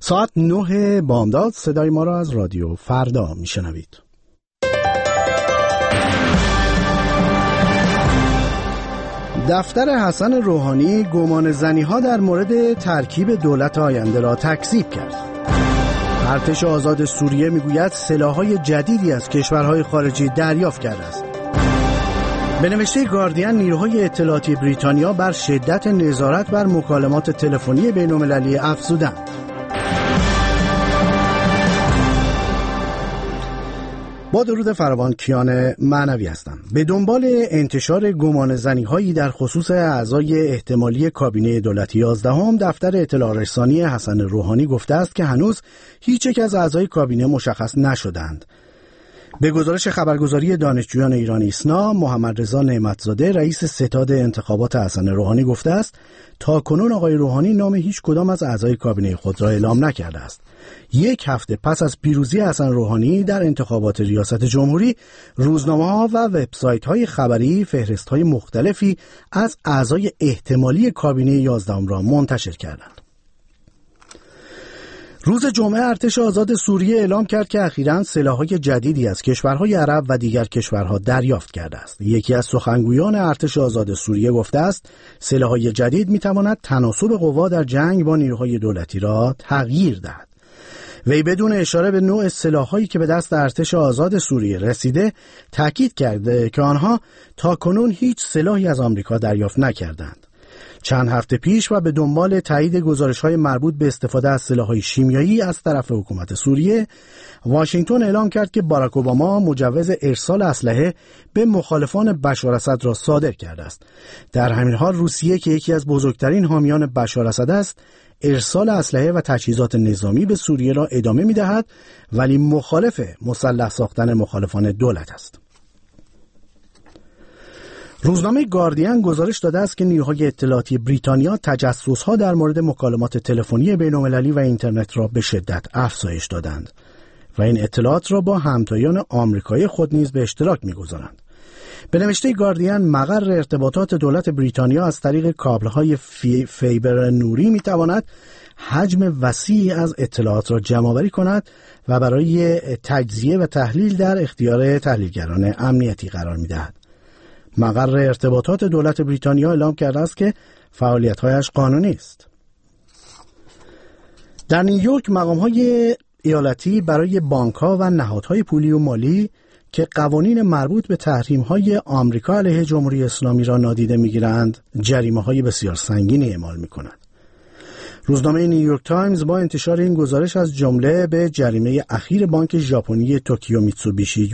ساعت 9 بامداد صدای ما را از رادیو فردا میشنوید. دفتر حسن روحانی گمان زنی‌ها در مورد ترکیب دولت آینده را تکذیب کرد. ارتش آزاد سوریه میگوید سلاح‌های جدیدی از کشورهای خارجی دریافت کرده است. به نوشته گاردین نیروهای اطلاعاتی بریتانیا بر شدت نظارت بر مکالمات تلفنی بین‌المللی افزودند. با درود فراوان، کیان معنوی هستم. به دنبال انتشار گمان زنی‌هایی در خصوص اعضای احتمالی کابینه دولتی 11 دفتر اطلاع رسانی حسن روحانی گفته است که هنوز هیچ یک از اعضای کابینه مشخص نشدند. به گزارش خبرگزاری دانشجویان ایران ایسنا، محمد رضا نعمتزاده رئیس ستاد انتخابات حسن روحانی گفته است تا کنون آقای روحانی نام هیچ کدام از اعضای کابینه خود را اعلام نکرده است. یک هفته پس از پیروزی حسن روحانی در انتخابات ریاست جمهوری، روزنامه‌ها و وبسایت‌های خبری فهرست‌های مختلفی از اعضای احتمالی کابینه 11 را منتشر کردند. روز جمعه ارتش آزاد سوریه اعلام کرد که اخیراً سلاح‌های جدیدی از کشورهای عرب و دیگر کشورها دریافت کرده است. یکی از سخنگویان ارتش آزاد سوریه گفته است سلاح‌های جدید می‌تواند تناسب قوا در جنگ با نیروهای دولتی را تغییر دهد. وی بدون اشاره به نوع سلاح‌هایی که به دست ارتش آزاد سوریه رسیده، تاکید کرده که آنها تاکنون هیچ سلاحی از آمریکا دریافت نکردند. چند هفته پیش و به دنبال تایید گزارش‌های مربوط به استفاده از سلاح‌های شیمیایی از طرف حکومت سوریه، واشنگتن اعلام کرد که باراک اوباما مجوز ارسال اسلحه به مخالفان بشار اسد را صادر کرده است. در همین حال روسیه که یکی از بزرگترین حامیان بشار اسد است، ارسال اسلحه و تجهیزات نظامی به سوریه را ادامه می‌دهد، ولی مخالف مسلح ساختن مخالفان دولت است. روزنامه گاردین گزارش داده است که نیروهای اطلاعاتی بریتانیا تجسس‌ها در مورد مکالمات تلفنی بین‌المللی و اینترنت را به شدت افزایش دادند و این اطلاعات را با همتایان آمریکایی خود نیز به اشتراک می‌گذارند. به نوشته گاردین، مقر ارتباطات دولت بریتانیا از طریق کابل‌های فیبر نوری می‌تواند حجم وسیعی از اطلاعات را جمع‌آوری کند و برای تجزیه و تحلیل در اختیار تحلیلگران امنیتی قرار می‌دهد. مقر ارتباطات دولت بریتانیا اعلام کرده است که فعالیت‌هایش قانونی است. در نیویورک مقام‌های ایالتی برای بانک‌ها و نهادهای پولی و مالی که قوانین مربوط به تحریم‌های آمریکا علیه جمهوری اسلامی را نادیده می‌گیرند، جریمه‌های بسیار سنگینی اعمال می‌کنند. روزنامه نیویورک تایمز با انتشار این گزارش از جمله به جریمه اخیر بانک ژاپنی توکیو میتسوبیشی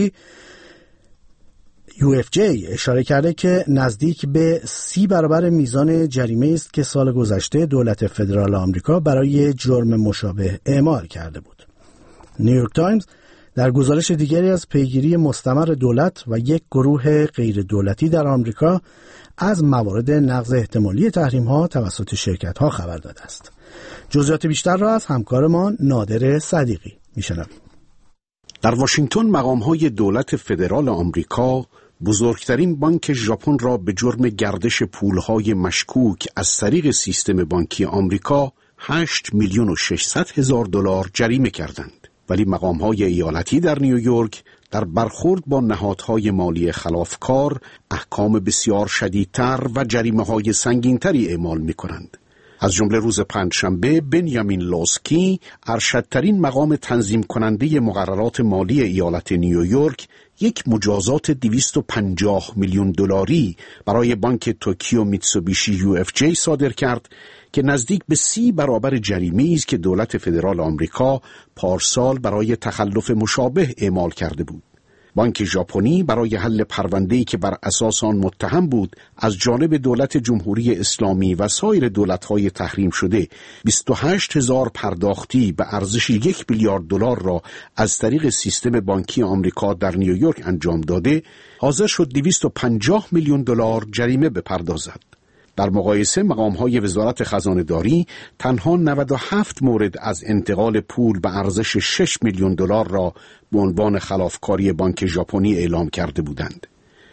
UFJ اشاره کرده که نزدیک به 30 برابر میزان جریمه است که سال گذشته دولت فدرال آمریکا برای جرم مشابه اعمال کرده بود. نیویورک تایمز در گزارش دیگری از پیگیری مستمر دولت و یک گروه غیر دولتی در آمریکا از موارد نقض احتمالی تحریم‌ها توسط شرکت‌ها خبر داده است. جزئیات بیشتر را از همکارمان نادر صدیقی می‌شنویم. در واشنگتن مقام‌های دولت فدرال آمریکا بزرگترین بانک ژاپن را به جرم گردش پولهای مشکوک از طریق سیستم بانکی آمریکا 8,600,000 دلار جریمه کردند. ولی مقام‌های ایالتی در نیویورک در برخورد با نهادهای مالی خلافکار احکام بسیار شدیدتر و جریمه‌های سنگین‌تری اعمال می‌کنند. از جمله روز پنجشنبه بنیامین لوسکی، ارشدترین مقام تنظیم کننده مقررات مالی ایالت نیویورک، یک مجازات 250 میلیون دلاری برای بانک توکیو میتسوبیشی UFJ صادر کرد که نزدیک به 30 برابر جریمه‌ای است که دولت فدرال آمریکا پارسال برای تخلف مشابه اعمال کرده بود. بانک ژاپنی برای حل پرونده‌ای که بر اساس آن متهم بود از جانب دولت جمهوری اسلامی و سایر دولت‌های تحریم شده 28,000 پرداختی به ارزش 1 میلیارد دلار را از طریق سیستم بانکی آمریکا در نیویورک انجام داده، حاضر شد 250 میلیون دلار جریمه بپردازد. در مقایسه مقام‌های وزارت خزانه‌داری تنها 97 مورد از انتقال پول به ارزش 6 میلیون دلار را به عنوان خلافکاری بانک ژاپنی اعلام کرده بودند.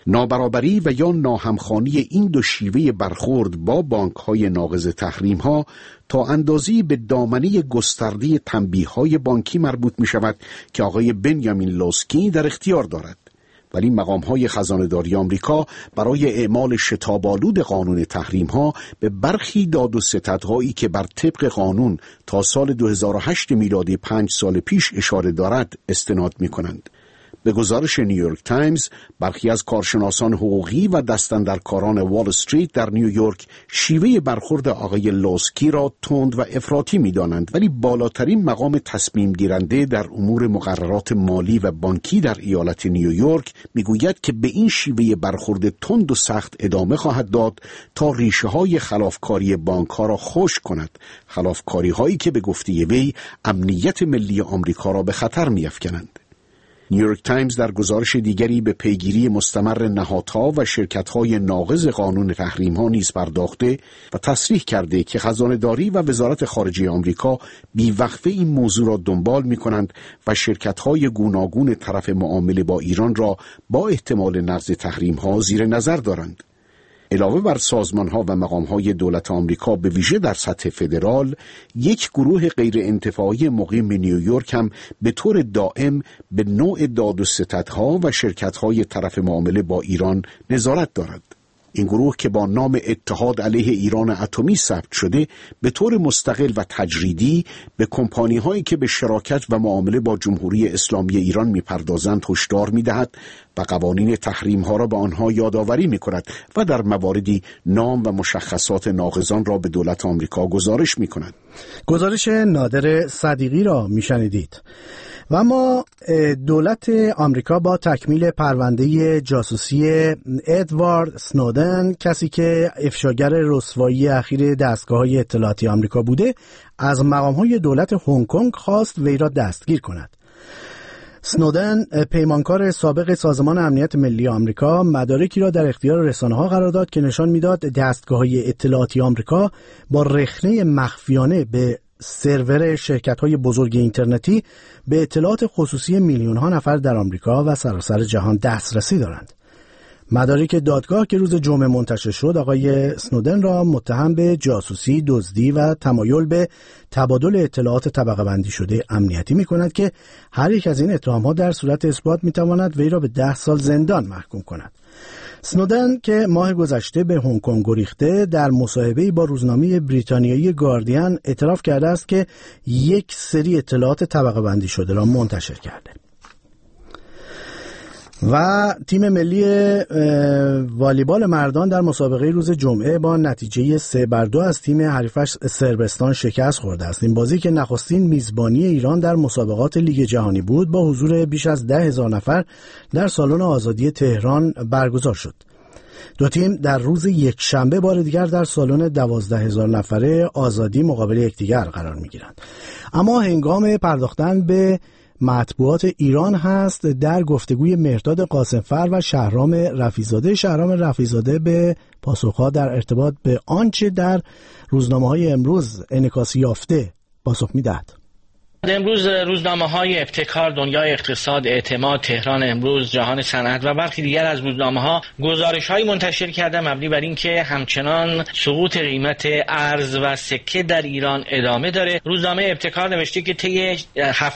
نابرابری و یا ناهمخوانی این دو شیوه برخورد با بانک‌های ناقض تحریم‌ها تا اندازه‌ای به دامنه گسترده تنبیه‌های بانکی مربوط می‌شود که آقای بنیامین لوسکی در اختیار دارد. ولی مقام‌های خزانه‌داری آمریکا برای اعمال شتاب‌آلود قانون تحریم‌ها به برخی داد و ستدهایی که بر طبق قانون تا سال 2008 میلادی 5 سال پیش اشاره دارد استناد می‌کنند. به گزارش نیویورک تایمز، برخی از کارشناسان حقوقی و دستاندرکاران وال استریت در نیویورک شیوه برخورد آقای لوسکی را تند و افراطی می‌دانند، ولی بالاترین مقام تصمیم گیرنده در امور مقررات مالی و بانکی در ایالت نیویورک می‌گوید که به این شیوه برخورد تند و سخت ادامه خواهد داد تا ریشه‌های خلافکاری بانک‌ها را خشک کند، خلافکاری‌هایی که به گفته وی امنیت ملی آمریکا را به خطر می‌افکنند. نیویورک تایمز در گزارش دیگری به پیگیری مستمر نهادها و شرکت‌های ناقض قانون تحریم‌ها نیز پرداخته و تصریح کرده که خزانه‌داری و وزارت خارجه آمریکا بی‌وقفه این موضوع را دنبال می‌کنند و شرکت‌های گوناگون طرف معامله با ایران را با احتمال نقض تحریم‌ها زیر نظر دارند. علاوه بر سازمان‌ها و مقام‌های دولت آمریکا به ویژه در سطح فدرال، یک گروه غیر انتفاعی مقیم نیویورک هم به طور دائم به نوع داد و ستدها و شرکت‌های طرف معامله با ایران نظارت دارد. این گروه که با نام اتحاد علیه ایران اتمی ثبت شده، به طور مستقل و تجریدی به کمپانی‌هایی که به شراکت و معامله با جمهوری اسلامی ایران می‌پردازند هشدار می‌دهد و قوانین تحریم‌ها را به آنها یادآوری می‌کند و در مواردی نام و مشخصات ناقضان را به دولت آمریکا گزارش می‌کند. گزارش نادر صدیقی را می‌شنیدید. و اما دولت آمریکا با تکمیل پرونده جاسوسی ادوارد سنودن، کسی که افشاگر رسوایی اخیر دستگاه‌های اطلاعاتی آمریکا بوده، از مقام‌های دولت هنگ کنگ خواست وی را دستگیر کند. سنودن، پیمانکار سابق سازمان امنیت ملی آمریکا، مدارکی را در اختیار رسانه‌ها قرار داد که نشان می‌داد دستگاه‌های اطلاعاتی آمریکا با رخنه مخفیانه به سرور شرکت‌های بزرگ اینترنتی به اطلاعات خصوصی میلیون‌ها نفر در آمریکا و سراسر جهان دسترسی دارند. مدارک دادگاه که روز جمعه منتشر شد، آقای سنودن را متهم به جاسوسی، دزدی و تمایل به تبادل اطلاعات طبقه بندی شده امنیتی می‌کند که هر یک از این اتهام‌ها در صورت اثبات می‌تواند وی را به 10 سال زندان محکوم کند. سنودن که ماه گذشته به هنگ کنگ گریخته، در مصاحبه‌ای با روزنامه بریتانیایی گاردین اعتراف کرده است که یک سری اطلاعات طبقه بندی شده را منتشر کرده. و تیم ملی والیبال مردان در مسابقه روز جمعه با نتیجه 3-2 از تیم حریفش صربستان شکست خورده است. این بازی که نخستین میزبانی ایران در مسابقات لیگ جهانی بود، با حضور بیش از 10,000 نفر در سالن آزادی تهران برگزار شد. دو تیم در روز یکشنبه بار دیگر در سالن 12,000 نفره آزادی مقابل یکدیگر قرار می‌گیرند. اما هنگام پرداختن به مطبوعات ایران هست در گفتگوی مهرداد قاسمفر و شهرام رفیع‌زاده به پاسخها در ارتباط به آنچه در روزنامه‌های امروز انعکاس یافته پاسخ می‌دهد. امروز روزنامه‌های ابتکار، دنیای اقتصاد، اعتماد، تهران امروز، جهان صنعت و برخی دیگر از روزنامه‌ها گزارش‌هایی منتشر کرده مبنی بر اینکه همچنان سقوط قیمت ارز و سکه در ایران ادامه داره. روزنامه ابتکار نوشته که طی یک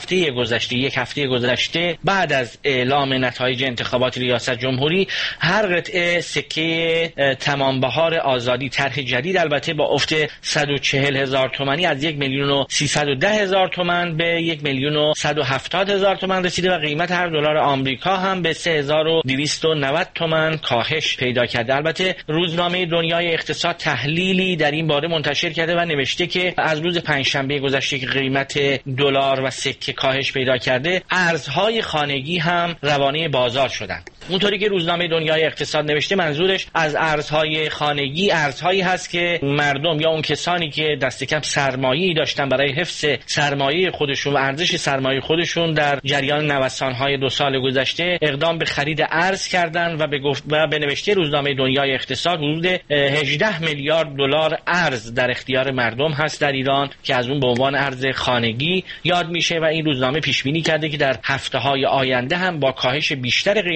هفته گذشته بعد از اعلام نتایج انتخابات ریاست جمهوری، هر قطعه سکه تمام بهار آزادی طرح جدید البته با افت 140,000 تومانی از 1,310,000 تومان به 1,170,000 تومان رسیده و قیمت هر دلار آمریکا هم به 3,290 تومان کاهش پیدا کرده. البته روزنامه دنیای اقتصاد تحلیلی در این باره منتشر کرده و نوشته که از روز پنجشنبه گذشته که قیمت دلار و سکه کاهش پیدا کرده، ارزهای خانگی هم روانه بازار شدند. اونطوری که روزنامه دنیای اقتصاد نوشته، منظورش از ارزهای خانگی ارزهایی هست که مردم یا اون کسانی که دست کم سرمایه‌ای داشتن برای حفظ سرمایه خودشون و ارزش سرمایه خودشون در جریان نوسان‌های 2 سال گذشته اقدام به خرید ارز کردن و به نوشته روزنامه دنیای اقتصاد حدود 18 میلیارد دلار ارز در اختیار مردم هست در ایران که از اون به عنوان ارز خانگی یاد میشه و این روزنامه پیش بینی کرده که در هفته‌های آینده هم با کاهش بیشتر قیمت ارز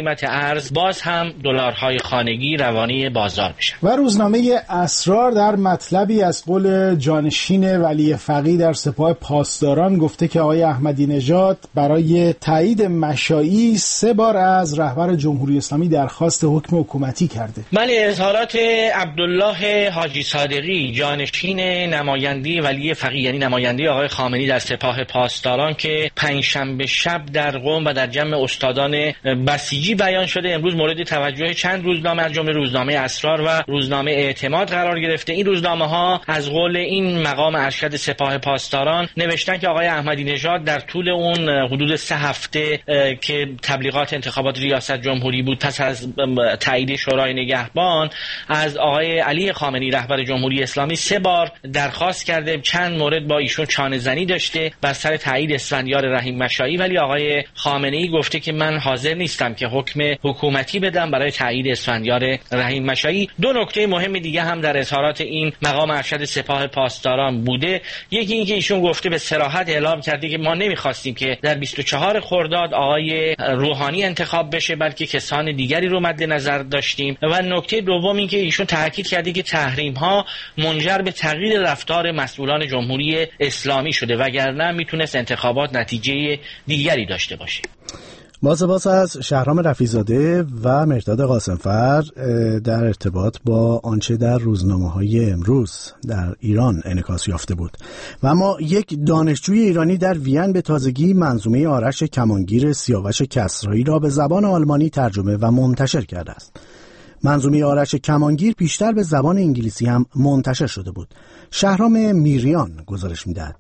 ارز باز هم دلارهای خانگی روانه بازار میشن. و روزنامه اسرار در مطلبی از قول جانشین ولی فقیه در سپاه پاسداران گفته که آقای احمدی نژاد برای تایید مشائی 3 بار از رهبر جمهوری اسلامی درخواست حکم حکومتی کرده. بله، اظهارات عبدالله حاجی صادقی جانشین نماینده ولی فقیه، یعنی نماینده آقای خامنه‌ای در سپاه پاسداران که پنجشنبه شب در قم و در جمع استادان بسیجی بیان شده، امروز مورد توجه چند روزنامه از جمله روزنامه اسرار و روزنامه اعتماد قرار گرفته. این روزنامه‌ها از قول این مقام ارشد سپاه پاسداران نوشتن که آقای احمدی نژاد در طول اون حدود 3 هفته که تبلیغات انتخابات ریاست جمهوری بود پس از تایید شورای نگهبان از آقای علی خامنه‌ای رهبر جمهوری اسلامی 3 بار درخواست کرده. چند مورد با ایشون چانه‌زنی داشته بر سر تایید اسفندیار رحیم مشائی، ولی آقای خامنه‌ای گفته که من حاضر نیستم که حکم حکومتی بدم برای تایید اسفندیار رحیم مشائی. 2 نکته مهم دیگه هم در اظهارات این مقام ارشد سپاه پاسداران بوده. یکی این که ایشون گفته به صراحت اعلام کرده که ما نمی‌خواستیم که در 24 خرداد آقای روحانی انتخاب بشه، بلکه کسان دیگری رو مد نظر داشتیم. و نکته دوم این که ایشون تاکید کرده که تحریم‌ها منجر به تغییر رفتار مسئولان جمهوری اسلامی شده، وگرنه میتونست انتخابات نتیجه دیگری داشته باشه. با سپاس از شهرام رفیع‌زاده و مرداد قاسمفر در ارتباط با آنچه در روزنامه‌های امروز در ایران انعکاس یافته بود. و اما یک دانشجوی ایرانی در وین به تازگی منظومه آرش کمانگیر سیاوش کسرایی را به زبان آلمانی ترجمه و منتشر کرده است. منظومه آرش کمانگیر پیشتر به زبان انگلیسی هم منتشر شده بود. شهرام میریان گزارش می‌دهد.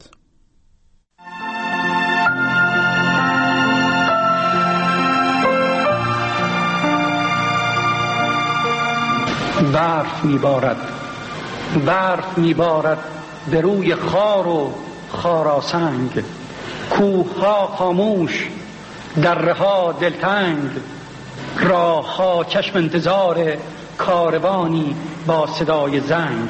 برف میبارد به روی خار و خاراسنگ، کوه‌ها خاموش، دره‌ها دلتنگ، راه‌ها چشم انتظار کاروانی با صدای زنگ.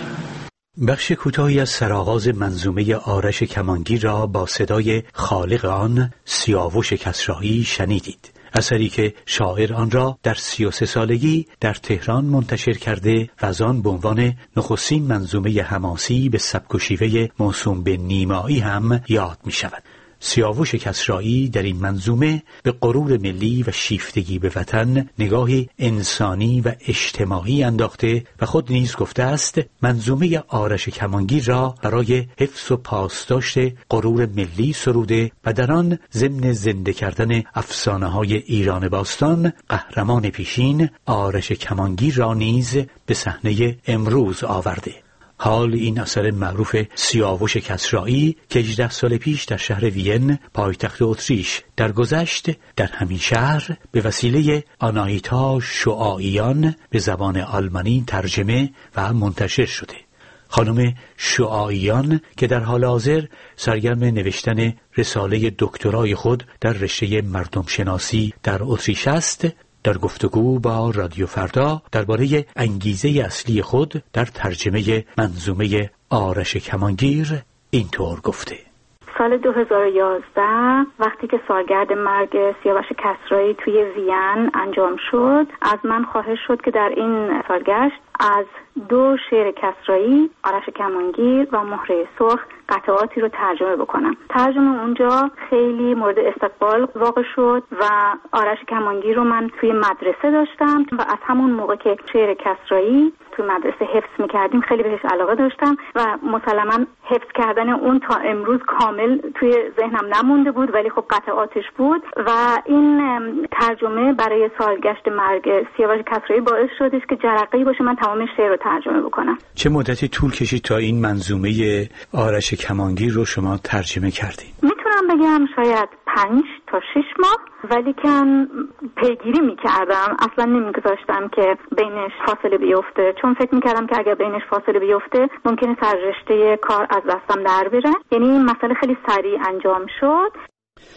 بخش کوتاهی از سرآغاز منظومه آرش کمانگیر را با صدای خالق آن سیاوش کسرایی شنیدید. اثری که شاعر آن را در 33 سالگی در تهران منتشر کرده و از آن به عنوان نخستین منظومه حماسی به سبک و شیوه موسوم به نیمایی هم یاد می شود. سیاوش کسرایی در این منظومه به غرور ملی و شیفتگی به وطن نگاهی انسانی و اجتماعی انداخته و خود نیز گفته است منظومه آرش کمانگیر را برای حفظ و پاسداشت غرور ملی سروده و در آن ضمن زنده کردن افسانه‌های ایران باستان قهرمان پیشین آرش کمانگیر را نیز به صحنه امروز آورده. حال این اثر معروف سیاوش کسرایی که 18 سال پیش در شهر وین پایتخت اتریش درگذشت در همین شهر به وسیله آنایتا شعاعیان به زبان آلمانی ترجمه و منتشر شده. خانم شعاعیان که در حال حاضر سرگرم نوشتن رساله دکترای خود در رشته مردم شناسی در اتریش است، در گفتگو با رادیو فردا درباره انگیزه اصلی خود در ترجمه منظومه آرش کمانگیر اینطور گفته: سال 2011 وقتی که سالگرد مرگ سیاوش کسرایی توی وین انجام شد، از من خواهش شد که در این سالگشت از 2 شعر کسرایی، آرش کمانگیر و مهره سرخ، قطعاتی رو ترجمه بکنم. ترجمه اونجا خیلی مورد استقبال واقع شد و آرش کمانگیر رو من توی مدرسه داشتم و از همون موقع که شعر کسرایی توی مدرسه حفظ میکردیم خیلی بهش علاقه داشتم و مسلماً حفظ کردن اون تا امروز کامل توی ذهنم نمونده بود، ولی خب قطعاتش بود و این ترجمه برای سالگشت مرگ سیاوش کسرایی باعث شدش که جرقه‌ای باشه من تمام شعر رو ترجمه بکنم. چه مدتی طول کشید تا این منظومه آرش کمانگیر رو شما ترجمه کردید؟ میتونم بگم شاید 5 تا 6 ماه، ولی که پیگیری میکردم، اصلا نمیگذاشتم که بینش فاصله بیفته، چون فکر میکردم که اگر بینش فاصله بیفته ممکنه سررشته کار از دستم در بره. یعنی این مسئله خیلی سریع انجام شد.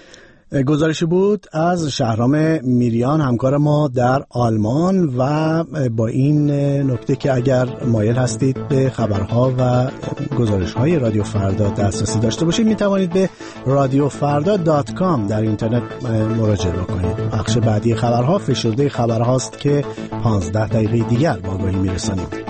گزارشی بود از شهرام میریان همکار ما در آلمان و با این نکته که اگر مایل هستید به خبرها و گزارش‌های رادیو فردا دسترسی داشته باشید میتوانید به radiofrda.com در اینترنت مراجعه بکنید. بخش بعدی خبرها فشرده خبرهاست که 15 دقیقه دیگر با آگاهی میرسانیم.